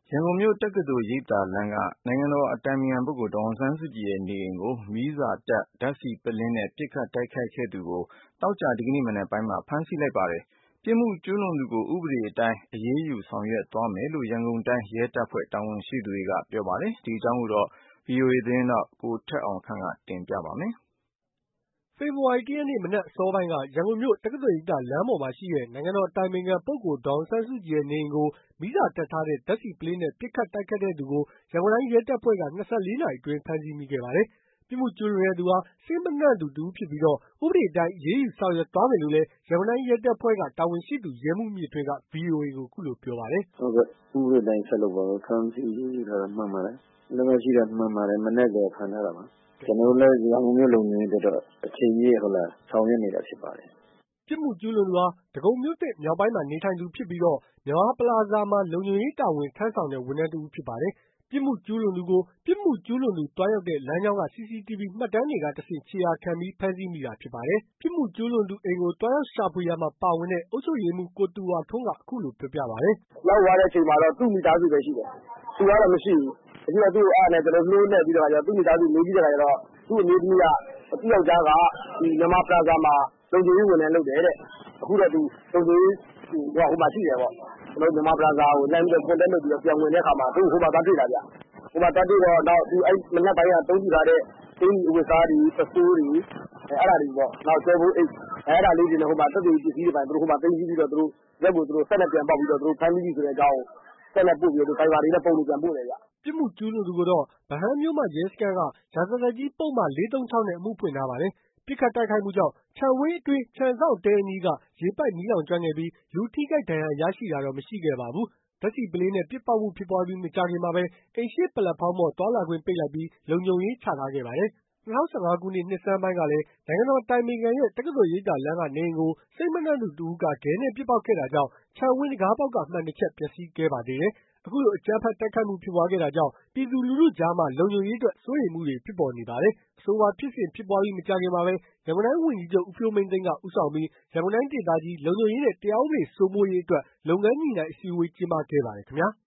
ရန်ကုန်မြို့တက္ကသိုလ်ရိပ်သာလမ်းကနိုင်ငံတော်အတိုင်ပင်ခံပုဂ္ဂိုလ်ဒေါ်အောင်ဆန်းစုကြည်ရဲ့နေအိမ်ကိုမီးစာတပ်ဓါတ်ဆီပုလင်းနဲ့ပစ်ခတ်တိုက်ခိုက်ခဲ့သူကိုသောကြာဒီကနေ့မနက်ပိုင်းမှာဖမ်းဆီးလိုက်ပါတယ်။ပြစ်မှုကျူးလွန်သူကိုဥပဒေအတိုင်းအရေးယူဆောင်ရွက်သွားမယ်လို့ရန်ကုန်တိုင်းရဲတပ်ဖွဲ့တာဝန်ရှိသူတွေကပြောပါတယ်။ဒီအကြောင်းကိုတော့ VOA သတင်းထောက်ကိုထက်အောင်ခန့်ကတင်ပြပါမယ်။ဖေဖော်ဝါရီ ၁ ရက်နေ့ မနက်အစောပိုင်းက ရန်ကုန်မြို့တက္ကသိုလ်ရိပ်သာလမ်းပေါ်မှာရှိတဲ့ နိုင်ငံတော်အတိုင်ပင်ခံပုဂ္ဂိုလ်ဒေါ်အောင်ဆန်းစုကြည်ရဲ့နေအိမ်ကို မီးစာတပ်ထားတဲ့ဓါတ်ဆီပုလင်းနဲ့ပစ်ခတ်တိုက်ခိုက်တဲ့သူကို ရန်ကုန်တိုင်းရဲတပ်ဖွဲ့က ၂၄ နာရီအတွင်းဖမ်းဆီးမိခဲ့ပါတယ်။ ပြစ်မှုကျူးလွန်တဲ့သူဟာ စစ်မနှံ့သူတစ်ဦးဖြစ်ပြီး ဥပဒေအတိုင်းအရေးယူဆောင်ရွက်သွားမယ်လို့လည်း ရန်ကုန်တိုင်းရဲတပ်ဖွဲ့ကတာဝန်ရှိသူရဲမှူးမြင့်ထွန်းက VOA ကိုအခုလိုပြောပါတယ်။ "ဟုတ်ကဲ့ဥပဒေအတိုင်းဆက်လုပ်ပါမယ်ဖမ်းဆီးအရေးယူထားတာမှန်ပါတယ်။လက်မှတ်ရှိတာမှန်ပါတယ်မနက်ကတည်းကဖမ်းထားတာပါ။ကျွန်တော်တို့လည်းရန်ကုန်မြို့လုံခြုံရေးအတွက်တော့အချိန်ပြည့်ဆောင်ရွက်နေတာဖြစ်ပါတယ်။ " ပြစ်မှုကျူးလွန်သူဟာ ဒဂုံမြို့သစ်မြောက်ပိုင်းမှာနေထိုင်သူဖြစ်ပြီး မြန်မာပလာဇာမှာလုံခြုံရေးတာဝန်ထမ်းဆောင်တဲ့ဝန်ထမ်းတစ်ဦးဖြစ်ပါတယ်။ ပြစ်မှုကျူးလွန်သူကို ပြစ်မှုကျူးလွန်သူသွားရောက်တဲ့လမ်းကြောင်းက CCTV မှတ်တမ်းတွေကတဆင့်ခြေရာခံပြီးဖမ်းဆီးမိတာဖြစ်ပါတယ်။ ပြစ်မှုကျူးလွန်သူအိမ်ကိုသွားရောက်ရှာဖွေရာမှာပါဝင်တဲ့အုပ်ချုပ်ရေးမှူးကိုသူရထွန်းကအခုလိုပြောပြပါတယ်။ "ရောက်သွားတဲ့အချိန်မှာတော့သူ့မိသားစုပဲရှိတယ်။သူကတော့မရှိဘူး။မရှိတော့သူ့ကိုအဲ့ဒါနဲ့ကျွန်တော်နှိုးနှက်ပြီးတော့သူ့မိသားစုမေးကြည့်တဲ့အခါကျတော့သူ့အမျိုးသမီးကသူ့ယောက်ျားကဒီမြန်မာပလာဇာမှာလုံခြုံရေးဝန်ထမ်းလုပ်တယ်တဲ့။အခုတော့သူလုံခြုံရေးဟိုမှာရှိတယ်ပေါ့။ကျွန်တော်မြန်မာပလာဇာကိုလှမ်းပြီးတော့ contact လုပ်ပြီးတော့ပြန်ဝင်တဲ့အခါမှာသူ့ကိုဟိုမှာသွားတွေ့တာဗျ။ဟိုမှာသွားတွေ့တော့နောက်သူအဲ့မနက်ပိုင်းကအသုံးပြုထားတဲ့အင်ကြီးအဝတ်အစားတွေပစိုးတွေအဲ့ဒါတွေပေါ့နောက်ကျောပိုးအိတ်အဲ့ဒါလေးတွေနဲ့ဟိုမှာသက်သေပစ္စည်းတွေပိုင်းသူတို့ဟိုမှာသိမ်းဆည်းပြီးတော့သူတို့ရက်ကိုသူတို့ဆက်လက်ပြန်ပေါက်ပြီးတော့သူတို့ဖမ်းဆီးပြီဆိုတဲ့အကြောင်းကိုဆက်လက်ပို့ပြီးတော့ဖိုင်ဘာတွေနဲ့ပုံတွေပြန်ပို့တယ်ဗျ။ " ပြစ်မှုကျူးလွန်သူကိုတော့ဗဟန်းမြို့မရဲစခန်းကရာဇသတ်ကြီးပုဒ်မ 436 နဲ့အမှုဖွင့်ထားပါတယ်။ ပစ်ခတ်တိုက်ခိုက်မှုကြောင့် ခြံဝင်းအတွင်းခြံစောင့်တဲအနီးက ရေပိုက်မီးလောင်ကျွမ်းခဲ့ပြီး လူထိခိုက်ဒဏ်ရာရရှိတာတော့မရှိခဲ့ပါဘူး။ ဓါတ်ဆီပုလင်းနဲ့ပစ်ပေါက်မှုဖြစ်ပွားပြီးမကြာခင်မှာပဲ အိမ်ရှေ့ပလက်ဖောင်းပေါ်သွားလာခွင့်ပိတ်လိုက်ပြီး လုံခြုံရေးချထားခဲ့ပါတယ်။ ၂၀၁၅ ခုနှစ်နှစ်ဆန်းပိုင်းကလည်း နိုင်ငံတော်အတိုင်ပင်ခံရဲ့တက္ကသိုလ်ရိပ်သာလမ်းကနေအိမ်ကို စိတ်မနှံ့သူတစ်ဦးကခဲနဲ့ပစ်ပေါက်ခဲ့တာကြောင့် ခြံဝင်းတံခါးပေါက်ကမှန်တချပ်ပျက်စီးခဲ့ပါသေးတယ်။ အခုလိုအကြမ်းဖက်တိုက်ခိုက်မှုဖြစ်ပွားခဲ့တာကြောင့် ပြည်သူလူထုကြားမှာလုံခြုံရေးအတွက်စိုးရိမ်မှုတွေဖြစ်ပေါ်နေပါတယ်။ အဆိုပါဖြစ်စဉ်ဖြစ်ပွားပြီးမကြာခင်မှာပဲ ရန်ကုန်တိုင်းဝန်ကြီးချုပ်ဦးဖြိုးမင်းသိန်းကဦးဆောင်ပြီး ရန်ကုန်တိုင်းဒေသကြီးလုံခြုံရေးနဲ့တရားဥပဒေစိုးမိုးရေးအတွက်လုပ်ငန်းညှိနှိုင်းအစည်းအဝေးကျင်းပခဲ့ပါတယ်ခင်ဗျာ။